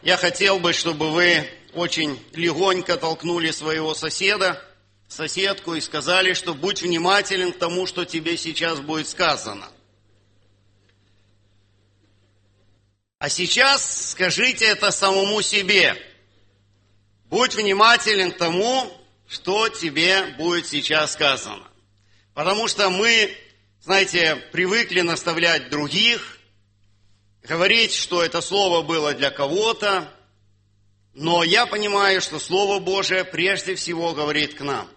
Я хотел бы, чтобы вы очень легонько толкнули своего соседа, соседку и сказали, что будь внимателен к тому, что тебе сейчас будет сказано. А сейчас скажите это самому себе. Будь внимателен к тому, что тебе будет сейчас сказано. Потому что мы, знаете, привыкли наставлять других, говорить, что это слово было для кого-то, но я понимаю, что Слово Божие прежде всего говорит к нам.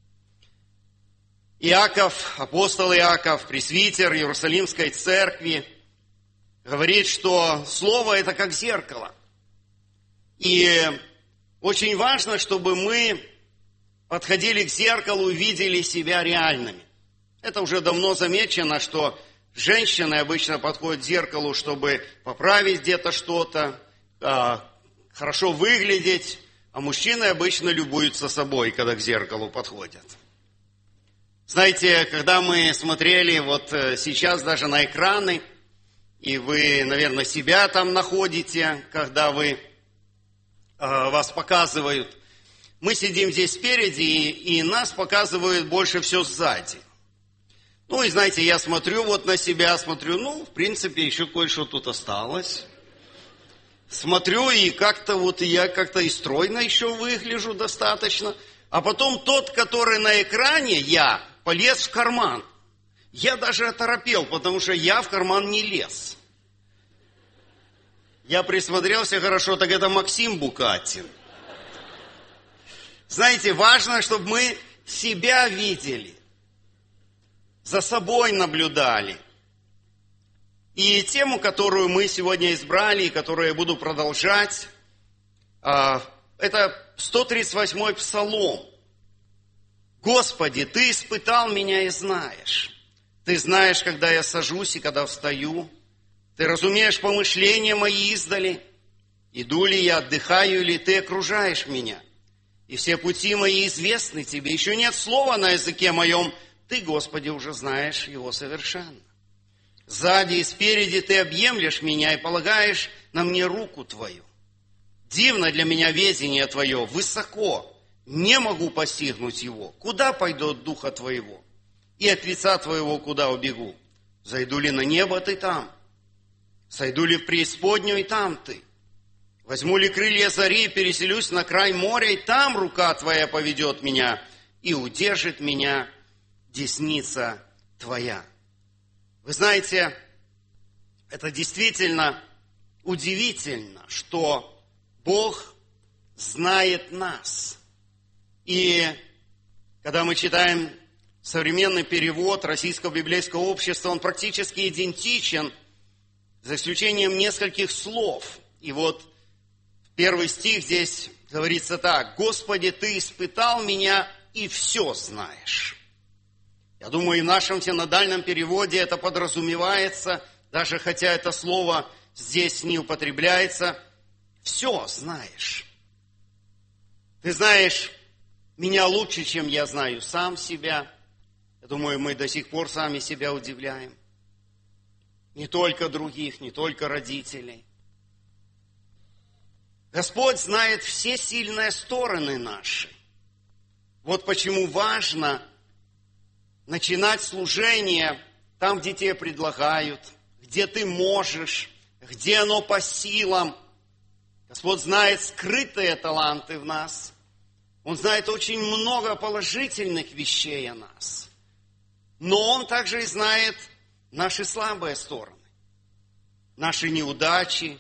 Иаков, апостол Иаков, пресвитер Иерусалимской церкви, говорит, что Слово – это как зеркало. И очень важно, чтобы мы подходили к зеркалу и видели себя реальными. Это уже давно замечено, что женщины обычно подходят к зеркалу, чтобы поправить где-то что-то, хорошо выглядеть, а мужчины обычно любуются собой, когда к зеркалу подходят. Знаете, когда мы смотрели вот сейчас даже на экраны, и вы, наверное, себя там находите, когда вас показывают, мы сидим здесь спереди, и нас показывают больше всего сзади. Ну, и знаете, я смотрю вот на себя, в принципе, еще кое-что тут осталось. Смотрю, и я как-то и стройно еще выгляжу достаточно. А потом тот, который на экране, я полез в карман. Я даже оторопел, потому что я в карман не лез. Я присмотрелся хорошо, так это Максим Букатин. Знаете, важно, чтобы мы себя видели, за собой наблюдали. И тему, которую мы сегодня избрали, и которую я буду продолжать, это 138-й Псалом. «Господи, Ты испытал меня и знаешь. Ты знаешь, когда я сажусь и когда встаю. Ты разумеешь помышления мои издали. Иду ли я, отдыхаю, или Ты окружаешь меня. И все пути мои известны Тебе. Еще нет слова на языке моем. Ты, Господи, уже знаешь его совершенно. Сзади и спереди Ты объемлешь меня и полагаешь на мне руку Твою. Дивно для меня ведение Твое, высоко, не могу постигнуть его. Куда пойду от Духа Твоего? И от лица Твоего куда убегу? Зайду ли на небо, Ты там? Сойду ли в преисподнюю, и там Ты? Возьму ли крылья зари и переселюсь на край моря, и там рука Твоя поведет меня, и удержит меня десница Твоя». Вы знаете, это действительно удивительно, что Бог знает нас. И когда мы читаем современный перевод Российского библейского общества, он практически идентичен, за исключением нескольких слов. И вот первый стих здесь говорится так: «Господи, Ты испытал меня и все знаешь». Я думаю, и в нашем синодальном переводе это подразумевается, даже хотя это слово здесь не употребляется. Все знаешь. Ты знаешь меня лучше, чем я знаю сам себя. Я думаю, мы до сих пор сами себя удивляем. Не только других, не только родителей. Господь знает все сильные стороны наши. Вот почему важно начинать служение там, где тебе предлагают, где ты можешь, где оно по силам. Господь знает скрытые таланты в нас. Он знает очень много положительных вещей о нас. Но Он также и знает наши слабые стороны, наши неудачи.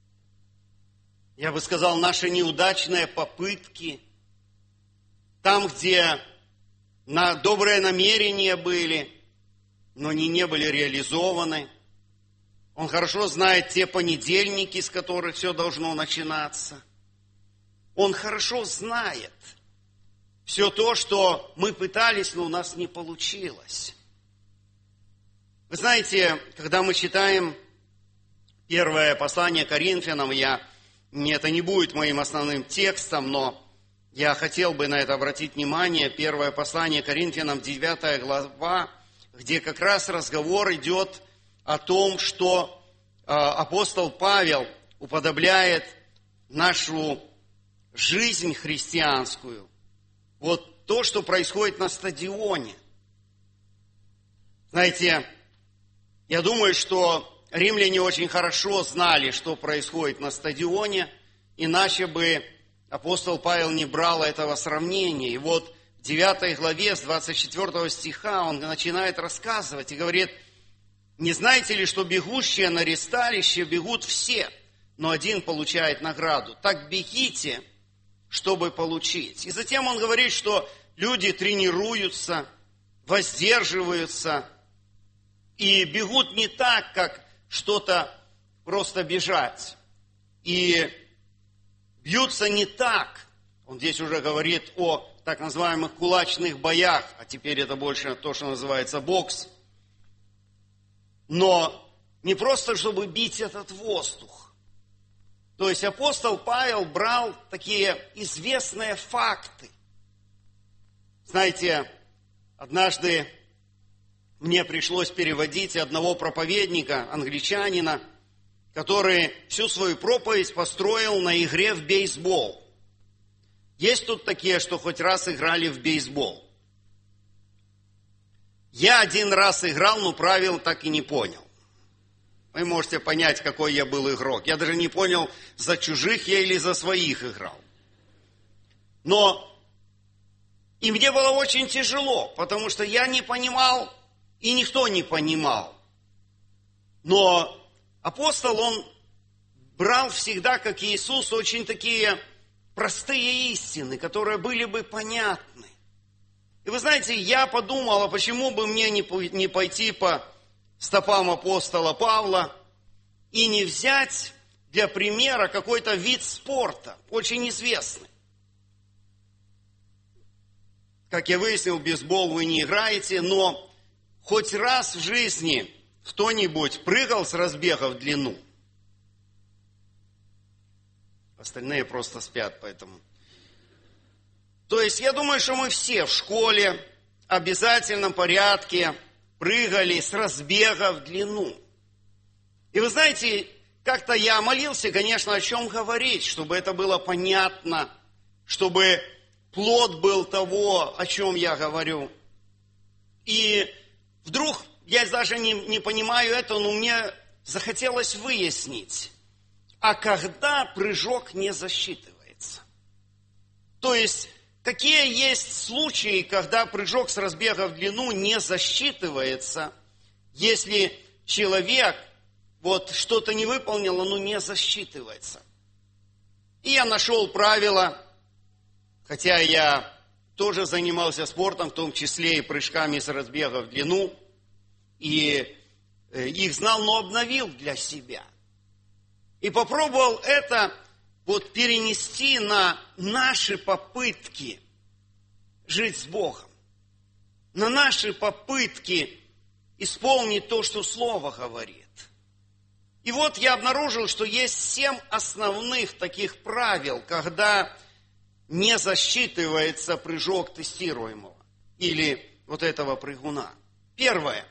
Я бы сказал, наши неудачные попытки. Там, где добрые намерения были, но они не были реализованы. Он хорошо знает те понедельники, с которых все должно начинаться. Он хорошо знает все то, что мы пытались, но у нас не получилось. Вы знаете, когда мы читаем первое послание Коринфянам, это не будет моим основным текстом, но я хотел бы на это обратить внимание. Первое послание Коринфянам, 9 глава, где как раз разговор идет о том, что апостол Павел уподобляет нашу жизнь христианскую, вот то, что происходит на стадионе. Знаете, я думаю, что римляне очень хорошо знали, что происходит на стадионе, иначе бы апостол Павел не брал этого сравнения. И вот в 9 главе с 24 стиха он начинает рассказывать и говорит: «Не знаете ли, что бегущие на ресталище бегут все, но один получает награду? Так бегите, чтобы получить». И затем он говорит, что люди тренируются, воздерживаются и бегут не так, как что-то просто бежать. И бьются не так. Он здесь уже говорит о так называемых кулачных боях, а теперь это больше то, что называется бокс. Но не просто, чтобы бить этот воздух. То есть апостол Павел брал такие известные факты. Знаете, однажды мне пришлось переводить одного проповедника, англичанина, который всю свою проповедь построил на игре в бейсбол. Есть тут такие, что хоть раз играли в бейсбол? Я один раз играл, но правил так и не понял. Вы можете понять, какой я был игрок. Я даже не понял, за чужих я или за своих играл. Но и мне было очень тяжело, потому что я не понимал, и никто не понимал. Но апостол, он брал всегда, как Иисус, очень такие простые истины, которые были бы понятны. И вы знаете, я подумал, а почему бы мне не пойти по стопам апостола Павла и не взять для примера какой-то вид спорта, очень известный. Как я выяснил, в бейсбол вы не играете, но хоть раз в жизни кто-нибудь прыгал с разбега в длину? Остальные просто спят, поэтому. То есть, я думаю, что мы все в школе в обязательном порядке прыгали с разбега в длину. И вы знаете, как-то я молился, конечно, о чем говорить, чтобы это было понятно, чтобы плод был того, о чем я говорю. И вдруг, я даже не понимаю это, но мне захотелось выяснить, а когда прыжок не засчитывается? То есть, какие есть случаи, когда прыжок с разбега в длину не засчитывается, если человек вот что-то не выполнил, оно не засчитывается? И я нашел правила, хотя я тоже занимался спортом, в том числе и прыжками с разбега в длину, и их знал, но обновил для себя. И попробовал это вот перенести на наши попытки жить с Богом, на наши попытки исполнить то, что Слово говорит. И вот я обнаружил, что есть 7 основных таких правил, когда не засчитывается прыжок тестируемого или вот этого прыгуна. Первое.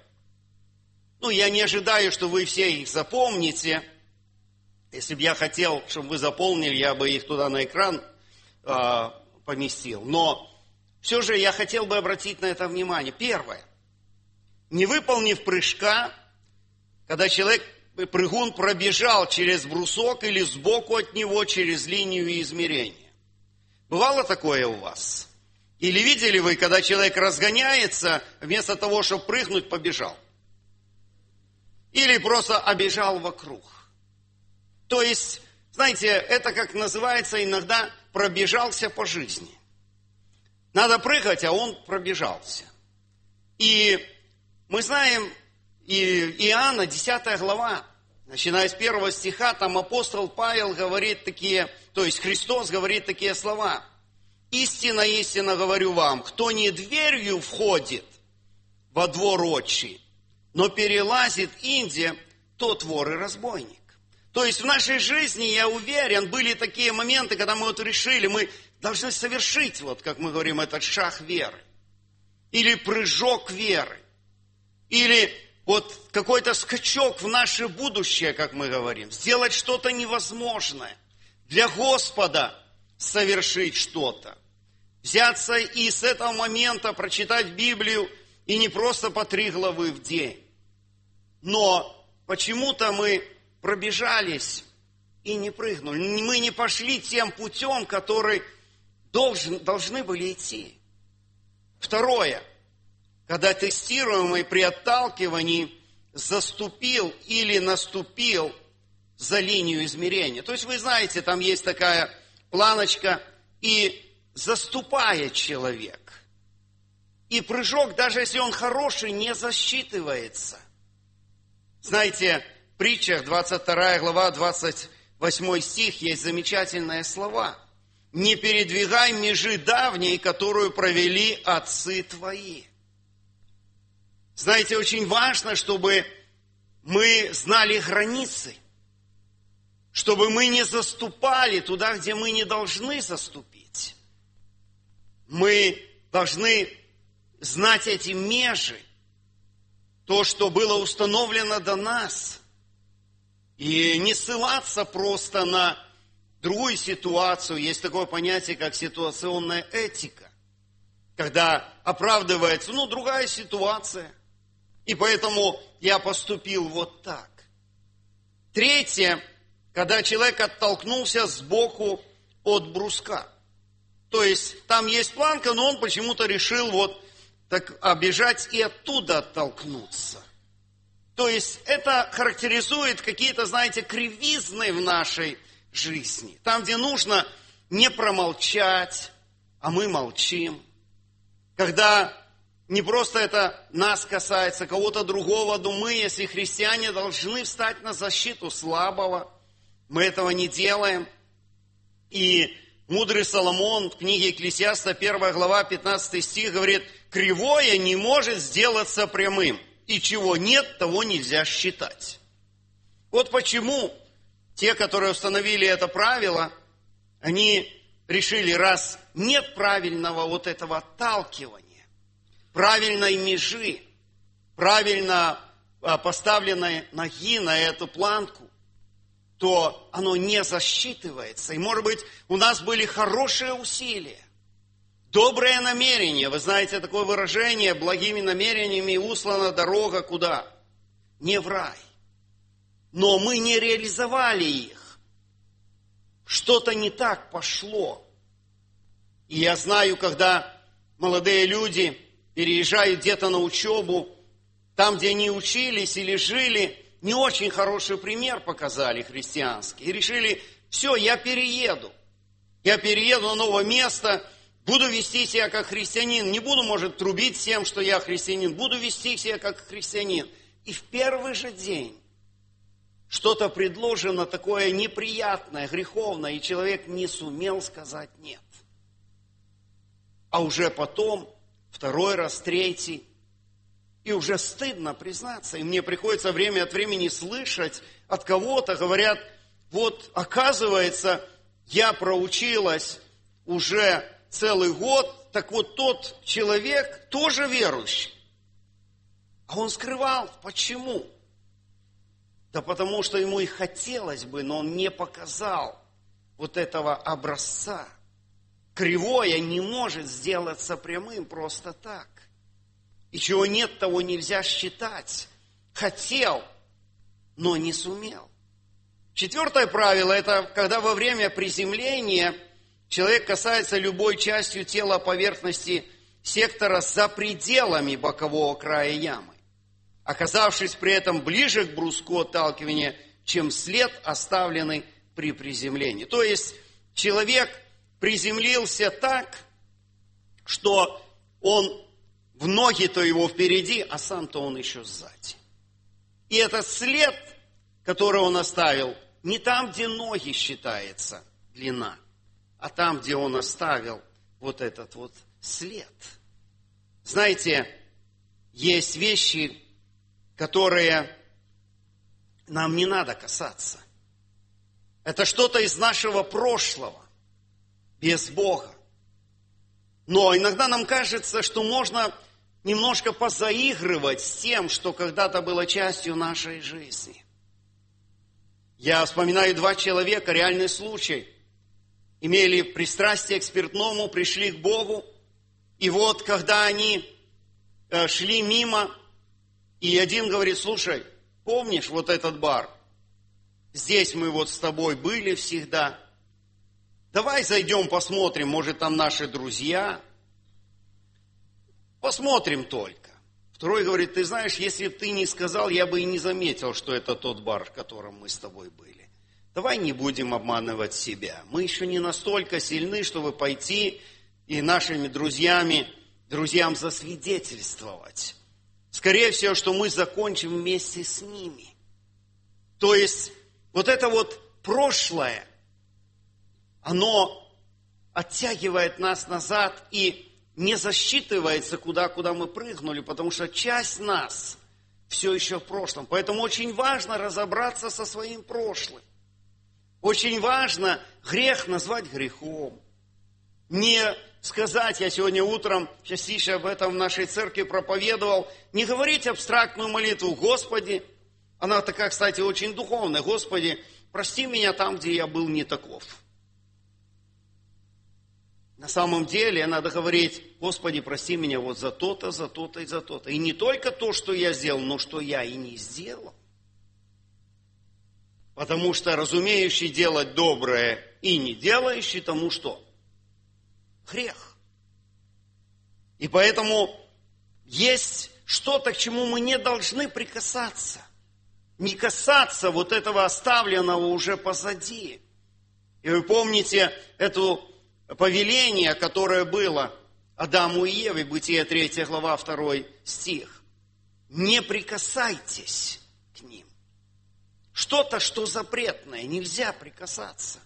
Я не ожидаю, что вы все их запомните. Если бы я хотел, чтобы вы запомнили, я бы их туда на экран поместил. Но все же я хотел бы обратить на это внимание. Первое. Не выполнив прыжка, когда прыгун пробежал через брусок или сбоку от него через линию измерения. Бывало такое у вас? Или видели вы, когда человек разгоняется, вместо того, чтобы прыгнуть, побежал? Или просто обежал вокруг? То есть, знаете, это как называется иногда пробежался по жизни. Надо прыгать, а он пробежался. И мы знаем, и Иоанна, 10 глава, начиная с 1 стиха, там апостол Павел говорит такие, то есть Христос говорит такие слова. «Истинно, истинно говорю вам, кто не дверью входит во двор отчий, но перелазит инде, тот вор и разбойник». То есть в нашей жизни, я уверен, были такие моменты, когда мы вот решили, мы должны совершить, вот как мы говорим, этот шаг веры. Или прыжок веры. Или вот какой-то скачок в наше будущее, как мы говорим. Сделать что-то невозможное. для Господа совершить что-то. Взяться и с этого момента прочитать Библию, и не просто по 3 главы в день. Но почему-то мы пробежались и не прыгнули. Мы не пошли тем путем, который должны были идти. Второе. Когда тестируемый при отталкивании заступил или наступил за линию измерения. То есть вы знаете, там есть такая планочка, и заступает человек. И прыжок, даже если он хороший, не засчитывается. Знаете, в притчах 22 глава, 28 стих, есть замечательные слова. «Не передвигай межи давней, которую провели отцы твои». Знаете, очень важно, чтобы мы знали границы, чтобы мы не заступали туда, где мы не должны заступить. Мы должны знать эти межи, то, что было установлено до нас, и не ссылаться просто на другую ситуацию. Есть такое понятие, как ситуационная этика, когда оправдывается, другая ситуация, и поэтому я поступил вот так. Третье, когда человек оттолкнулся сбоку от бруска. То есть там есть планка, но он почему-то решил вот так обижать и оттуда оттолкнуться. То есть это характеризует какие-то, знаете, кривизны в нашей жизни. Там, где нужно не промолчать, а мы молчим. Когда не просто это нас касается, кого-то другого, но мы, если христиане, должны встать на защиту слабого. Мы этого не делаем. И мудрый Соломон в книге Екклесиаста, 1 глава, 15 стих говорит: «Кривое не может сделаться прямым, и чего нет, того нельзя считать». Вот почему те, которые установили это правило, они решили, раз нет правильного вот этого отталкивания, правильной межи, правильно поставленной ноги на эту планку, то оно не засчитывается. И, может быть, у нас были хорошие усилия, доброе намерение. Вы знаете такое выражение: благими намерениями услана дорога куда? Не в рай. Но мы не реализовали их. Что-то не так пошло. И я знаю, когда молодые люди переезжают где-то на учебу, там, где они учились или жили, не очень хороший пример показали христианский. И решили: все, я перееду на новое место, буду вести себя как христианин. Не буду, может, трубить всем, что я христианин. Буду вести себя как христианин. И в первый же день что-то предложено такое неприятное, греховное, и человек не сумел сказать «нет». А уже потом, второй раз, третий, и уже стыдно признаться. И мне приходится время от времени слышать от кого-то, говорят: вот, оказывается, я проучилась уже целый год, так вот тот человек тоже верующий. А он скрывал. Почему? Да потому что ему и хотелось бы, но он не показал вот этого образца. Кривое не может сделаться прямым просто так. И чего нет, того нельзя считать. Хотел, но не сумел. Четвертое правило – это когда во время приземления человек касается любой частью тела поверхности сектора за пределами бокового края ямы, оказавшись при этом ближе к бруску отталкивания, чем след, оставленный при приземлении. То есть человек приземлился так, что он в ноги-то его впереди, а сам-то он еще сзади. И этот след, который он оставил, не там, где ноги считается длина, а там, где он оставил вот этот вот след. Знаете, есть вещи, которые нам не надо касаться. Это что-то из нашего прошлого, без Бога. Но иногда нам кажется, что можно немножко позаигрывать с тем, что когда-то было частью нашей жизни. Я вспоминаю 2 человека, реальный случай. имели пристрастие к спиртному, пришли к Богу. И вот, когда они шли мимо, и один говорит: слушай, помнишь вот этот бар? Здесь мы вот с тобой были всегда. Давай зайдем, посмотрим, может, там наши друзья. Посмотрим только. Второй говорит: ты знаешь, если бы ты не сказал, я бы и не заметил, что это тот бар, в котором мы с тобой были. Давай не будем обманывать себя. Мы еще не настолько сильны, чтобы пойти и нашими друзьям засвидетельствовать. Скорее всего, что мы закончим вместе с ними. То есть, вот это вот прошлое, оно оттягивает нас назад и не засчитывается, куда мы прыгнули, потому что часть нас все еще в прошлом. Поэтому очень важно разобраться со своим прошлым. Очень важно грех назвать грехом. Не сказать, я сегодня утром частично об этом в нашей церкви проповедовал, не говорить абстрактную молитву: Господи, она такая, кстати, очень духовная: Господи, прости меня там, где я был не таков. На самом деле надо говорить: Господи, прости меня вот за то-то, за то-то и за то-то. И не только то, что я сделал, но что я и не сделал. Потому что разумеющий делать доброе и не делающий тому что? Грех. И поэтому есть что-то, к чему мы не должны прикасаться. Не касаться вот этого оставленного уже позади. И вы помните это повеление, которое было Адаму и Еве, Бытие 3 глава, 2 стих. Не прикасайтесь к ним. Что-то, что запретное, нельзя прикасаться.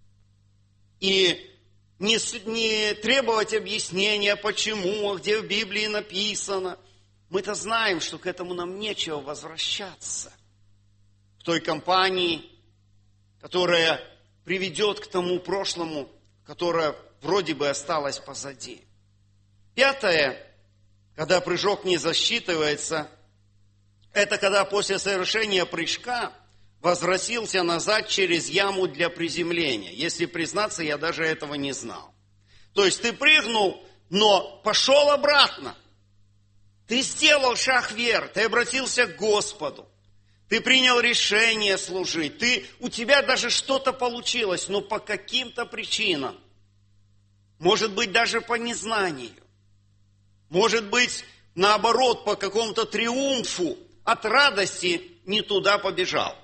И не требовать объяснения, почему, где в Библии написано. Мы-то знаем, что к этому нам нечего возвращаться. В той компании, которая приведет к тому прошлому, которое вроде бы осталось позади. 5, когда прыжок не засчитывается, это когда после совершения прыжка возвратился назад через яму для приземления. Если признаться, я даже этого не знал. То есть ты прыгнул, но пошел обратно. Ты сделал шаг вверх, ты обратился к Господу. Ты принял решение служить. У тебя даже что-то получилось, но по каким-то причинам. Может быть, даже по незнанию. Может быть, наоборот, по какому-то триумфу от радости не туда побежал.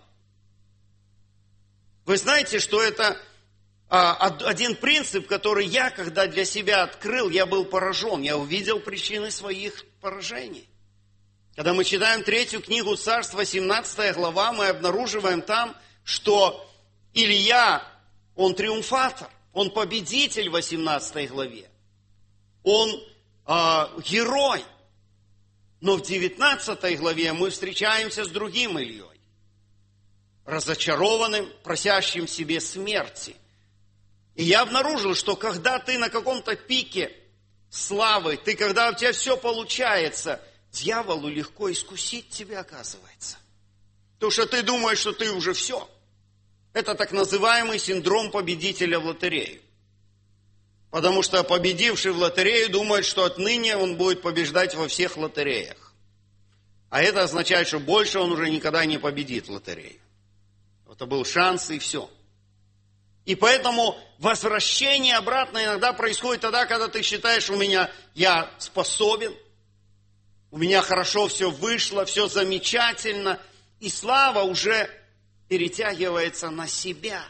Вы знаете, что это один принцип, который я, когда для себя открыл, я был поражен. Я увидел причины своих поражений. Когда мы читаем 3 книгу Царств, 17 глава, мы обнаруживаем там, что Илья, он триумфатор, он победитель в 18 главе. Он герой. Но в 19 главе мы встречаемся с другим Ильей. Разочарованным, просящим себе смерти. И я обнаружил, что когда ты на каком-то пике славы, когда у тебя все получается, дьяволу легко искусить тебя, оказывается. Потому что ты думаешь, что ты уже все. Это так называемый синдром победителя в лотерею. Потому что победивший в лотерею думает, что отныне он будет побеждать во всех лотереях. А это означает, что больше он уже никогда не победит в лотерею. Это был шанс и все. И поэтому возвращение обратно иногда происходит тогда, когда ты считаешь: я способен, у меня хорошо все вышло, все замечательно, и слава уже перетягивается на себя.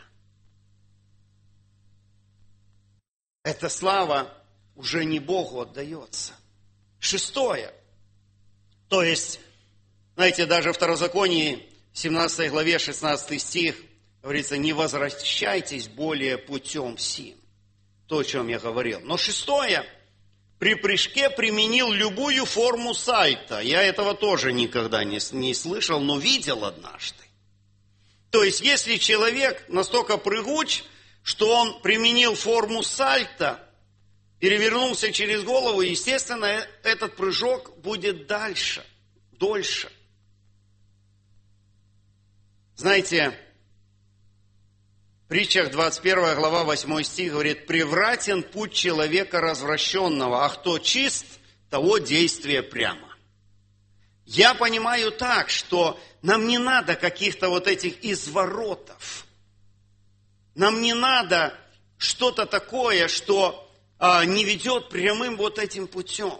Эта слава уже не Богу отдается. 6. То есть, знаете, даже в Второзаконии, в 17 главе, 16 стих, говорится: не возвращайтесь более путем сим. То, о чем я говорил. Но 6. При прыжке применил любую форму сальто. Я этого тоже никогда не слышал, но видел однажды. То есть, если человек настолько прыгуч, что он применил форму сальто, перевернулся через голову, естественно, этот прыжок будет дольше. Знаете, притчах 21 глава 8 стих говорит: «Превратен путь человека развращенного, а кто чист, того действие прямо». Я понимаю так, что нам не надо каких-то вот этих изворотов. Нам не надо что-то такое, что не ведет прямым вот этим путем.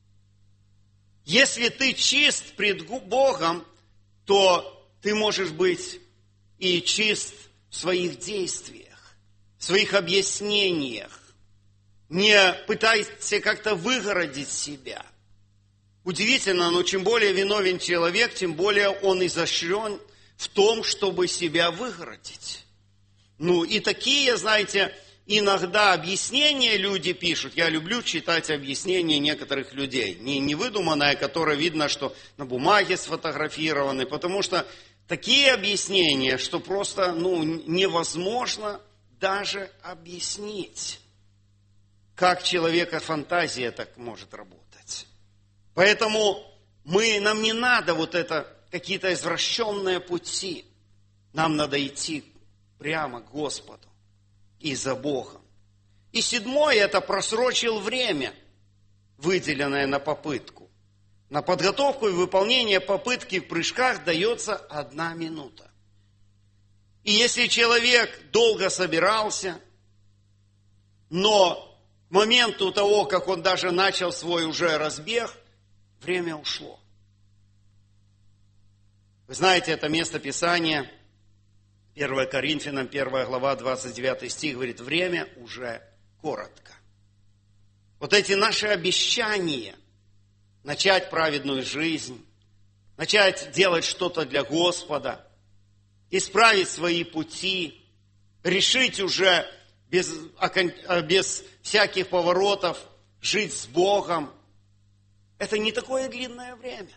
Если ты чист пред Богом, то ты можешь быть и чист в своих действиях, в своих объяснениях. Не пытайся как-то выгородить себя. Удивительно, но чем более виновен человек, тем более он изощрен в том, чтобы себя выгородить. И такие, знаете, иногда объяснения люди пишут. Я люблю читать объяснения некоторых людей. Не выдуманное, которое видно, что на бумаге сфотографированы. Потому что такие объяснения, что просто невозможно даже объяснить, как человека фантазия так может работать. Поэтому нам не надо вот это, какие-то извращенные пути. Нам надо идти прямо к Господу и за Богом. И 7, это просрочил время, выделенное на попытку. На подготовку и выполнение попытки в прыжках дается 1 минута. И если человек долго собирался, но к моменту того, как он даже начал свой уже разбег, время ушло. Вы знаете, это место Писания, 1 Коринфянам, 1 глава, 29 стих, говорит: время уже коротко. Вот эти наши обещания начать праведную жизнь, начать делать что-то для Господа, исправить свои пути, решить уже без всяких поворотов жить с Богом, это не такое длинное время.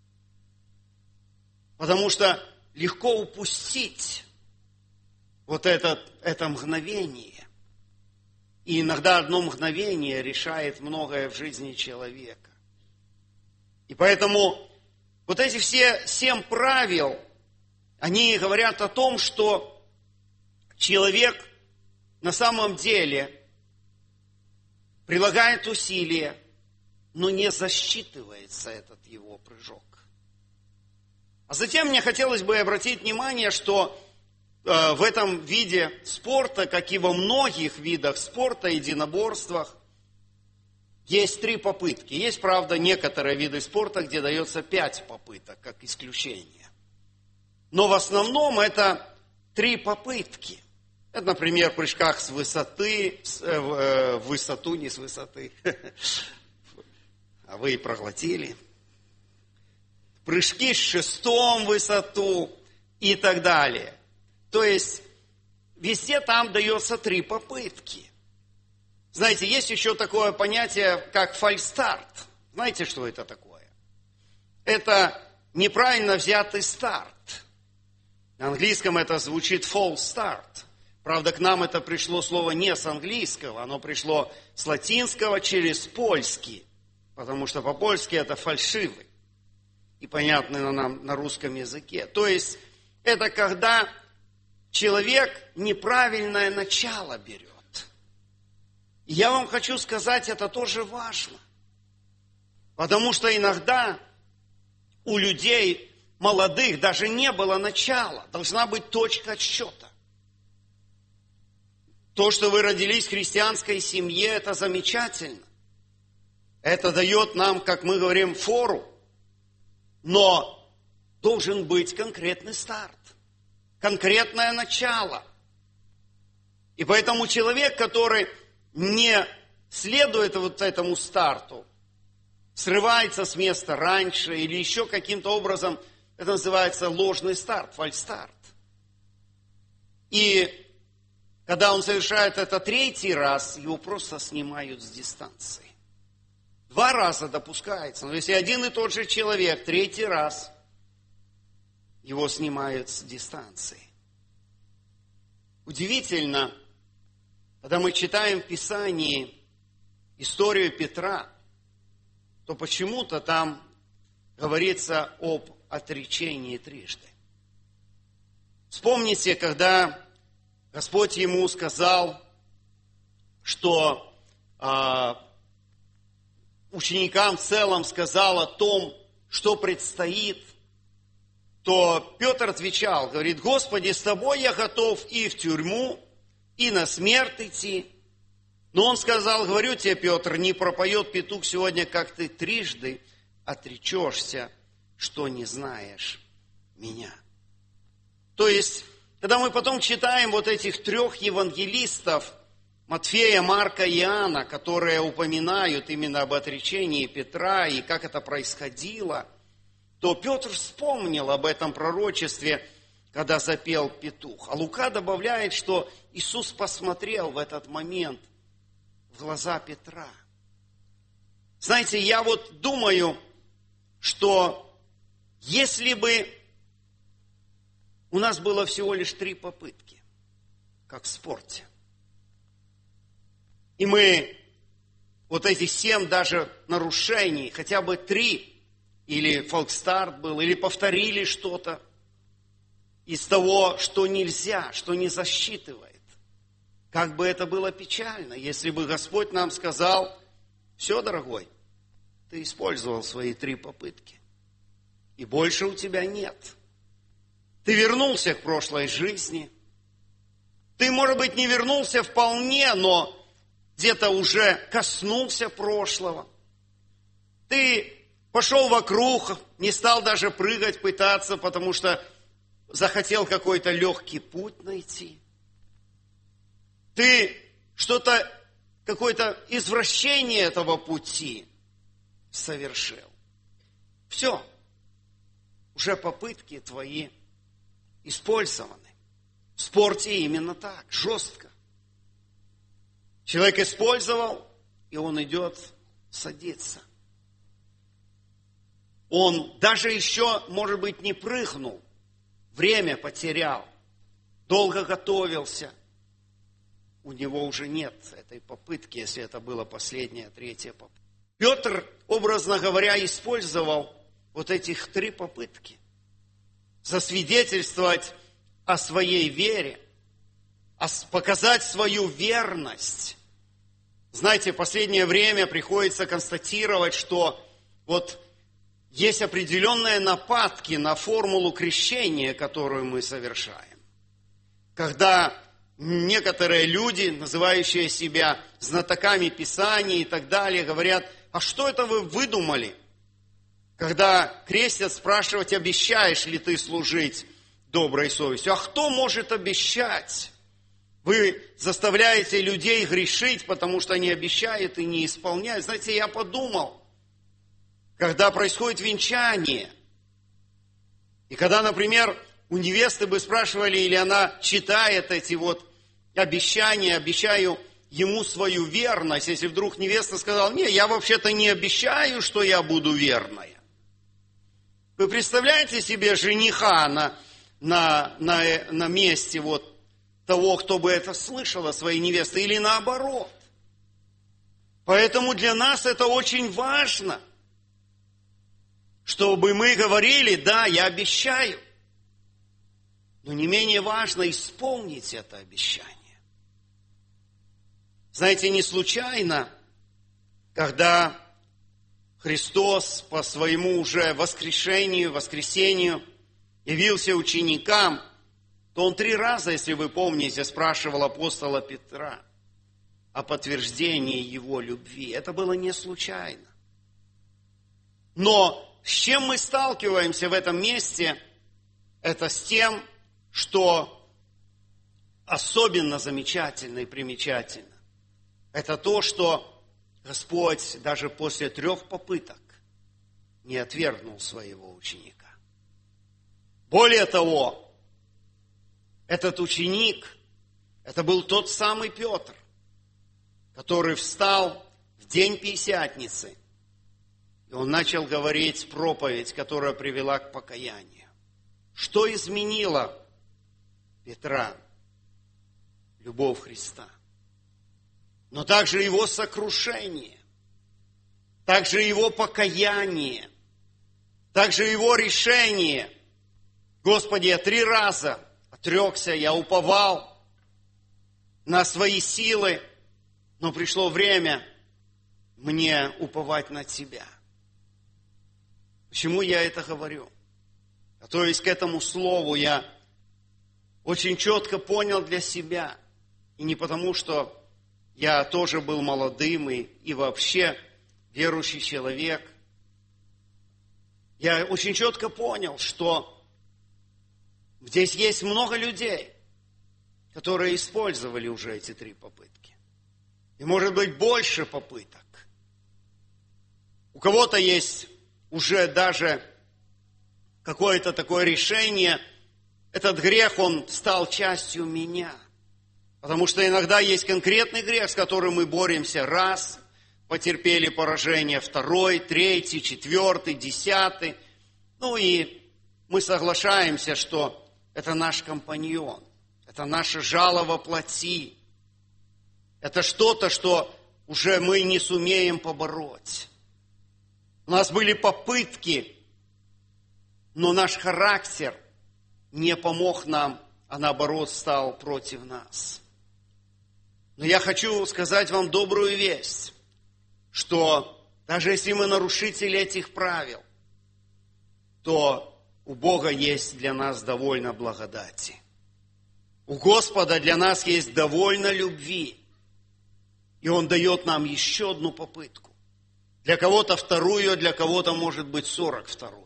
Потому что легко упустить вот это мгновение. И иногда одно мгновение решает многое в жизни человека. И поэтому вот эти все 7 правил, они говорят о том, что человек на самом деле прилагает усилия, но не засчитывается этот его прыжок. А затем мне хотелось бы обратить внимание, что в этом виде спорта, как и во многих видах спорта, единоборствах, есть 3 попытки. Есть, правда, некоторые виды спорта, где дается 5 попыток, как исключение. Но в основном это 3 попытки. Это, например, в прыжках с высоты, в высоту, не с высоты, а вы и проглотили. Прыжки с шестом в высоту и так далее. То есть, везде там дается 3 попытки. Знаете, есть еще такое понятие, как фальстарт. Знаете, что это такое? Это неправильно взятый старт. На английском это звучит false start. Правда, к нам это пришло слово не с английского, оно пришло с латинского через польский. Потому что по-польски это фальшивый. И понятный нам на русском языке. То есть, это когда человек неправильное начало берет. И я вам хочу сказать, это тоже важно. Потому что иногда у людей молодых даже не было начала. Должна быть точка отсчета. То, что вы родились в христианской семье, это замечательно. Это дает нам, как мы говорим, фору. Но должен быть конкретный старт, конкретное начало. И поэтому человек, который не следует вот этому старту, срывается с места раньше или еще каким-то образом, это называется ложный старт, фальстарт. И когда он совершает это 3-й раз, его просто снимают с дистанции. 2 раза допускается, но если один и тот же человек 3-й раз, его снимают с дистанции. Удивительно, когда мы читаем в Писании историю Петра, то почему-то там говорится об отречении 3. Вспомните, когда Господь ему сказал, что ученикам в целом сказал о том, что предстоит, то Петр отвечал, говорит: Господи, с тобой я готов и в тюрьму, и на смерть идти. Но он сказал: говорю тебе, Петр, не пропоет петух сегодня, как ты трижды отречешься, что не знаешь меня. То есть, когда мы потом читаем вот этих трех евангелистов, Матфея, Марка и Иоанна, которые упоминают именно об отречении Петра и как это происходило, то Петр вспомнил об этом пророчестве, когда запел петух. А Лука добавляет, что Иисус посмотрел в этот момент в глаза Петра. Знаете, я вот думаю, что если бы у нас было всего лишь 3 попытки, как в спорте, и мы вот эти 7 даже нарушений, хотя бы 3, или фолкстарт был, или повторили что-то из того, что нельзя, что не засчитывает. Как бы это было печально, если бы Господь нам сказал: все, дорогой, ты использовал свои 3 попытки, и больше у тебя нет. Ты вернулся к прошлой жизни. Ты, может быть, не вернулся вполне, но где-то уже коснулся прошлого. Ты пошел вокруг, не стал даже прыгать, пытаться, потому что захотел какой-то легкий путь найти. Ты что-то, какое-то извращение этого пути совершил. Все. Уже попытки твои использованы. В спорте именно так, жестко. Человек использовал, и он идет садиться. Он даже еще, может быть, не прыгнул, время потерял, долго готовился. У него уже нет этой попытки, если это была последняя, 3-я попытка. Петр, образно говоря, использовал вот этих 3 попытки. Засвидетельствовать о своей вере, показать свою верность. Знаете, в последнее время приходится констатировать, что вот есть определенные нападки на формулу крещения, которую мы совершаем. Когда некоторые люди, называющие себя знатоками Писания и так далее, говорят: а что это вы выдумали? Когда крестят, спрашивать, обещаешь ли ты служить доброй совестью. А кто может обещать? Вы заставляете людей грешить, потому что они обещают и не исполняют. Знаете, я подумал, когда происходит венчание, и когда, например, у невесты бы спрашивали, или она читает эти вот обещания: обещаю ему свою верность, если вдруг невеста сказала: не, я вообще-то не обещаю, что я буду верная. Вы представляете себе жениха на месте вот того, кто бы это слышал о своей невесте, или наоборот. Поэтому для нас это очень важно, чтобы мы говорили: да, я обещаю. Но не менее важно исполнить это обещание. Знаете, не случайно, когда Христос по своему уже воскресению явился ученикам, то Он 3 раза, если вы помните, спрашивал апостола Петра о подтверждении его любви. Это было не случайно. Но с чем мы сталкиваемся в этом месте, это с тем, что особенно замечательно и примечательно. Это то, что Господь даже после 3 попыток не отвергнул своего ученика. Более того, этот ученик, это был тот самый Петр, который встал в день Пятидесятницы, и он начал говорить проповедь, которая привела к покаянию. Что изменило Петра? Любовь Христа. Но также его сокрушение, также его покаяние, также его решение: Господи, я 3 раза отрекся, я уповал на свои силы, но пришло время мне уповать на Тебя. Почему я это говорю? То есть к этому слову я очень четко понял для себя. И не потому, что я тоже был молодым и вообще верующий человек. Я очень четко понял, что здесь есть много людей, которые использовали уже эти 3 попытки. И может быть больше попыток. У кого-то есть уже даже какое-то такое решение. Этот грех, он стал частью меня. Потому что иногда есть конкретный грех, с которым мы боремся раз, потерпели поражение 2, 3, 4, 10. Ну и мы соглашаемся, что это наш компаньон, это наше жало во плоти. Это что-то, что уже мы не сумеем побороть. У нас были попытки, но наш характер не помог нам, а наоборот стал против нас. Но я хочу сказать вам добрую весть, что даже если мы нарушители этих правил, то у Бога есть для нас довольно благодати. У Господа для нас есть довольно любви. И Он дает нам еще одну попытку. Для кого-то 2, для кого-то, может быть, 42.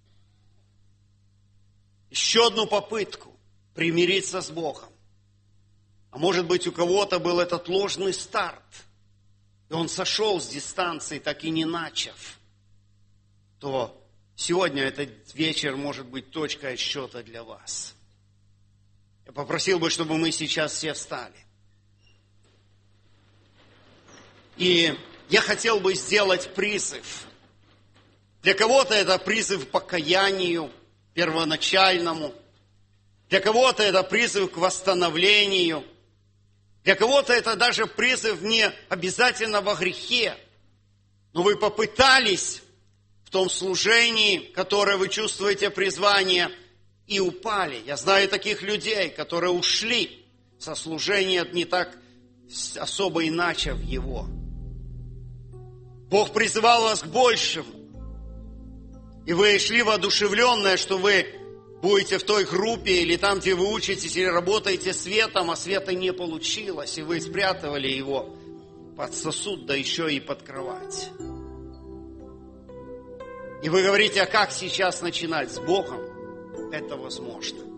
Еще одну попытку примириться с Богом. А может быть, у кого-то был этот ложный старт, и он сошел с дистанции, так и не начав, то сегодня этот вечер может быть точкой отсчета для вас. Я попросил бы, чтобы мы сейчас все встали. И я хотел бы сделать призыв. Для кого-то это призыв к покаянию первоначальному, для кого-то это призыв к восстановлению, для кого-то это даже призыв не обязательно во грехе, но вы попытались в том служении, которое вы чувствуете призвание, и упали. Я знаю таких людей, которые ушли со служения не так особо иначе в его. Бог призывал вас к большему. И вы шли воодушевленные, что вы будете в той группе, или там, где вы учитесь, или работаете светом, а света не получилось, и вы спрятали его под сосуд, да еще и под кровать. И вы говорите, а как сейчас начинать? С Богом это возможно.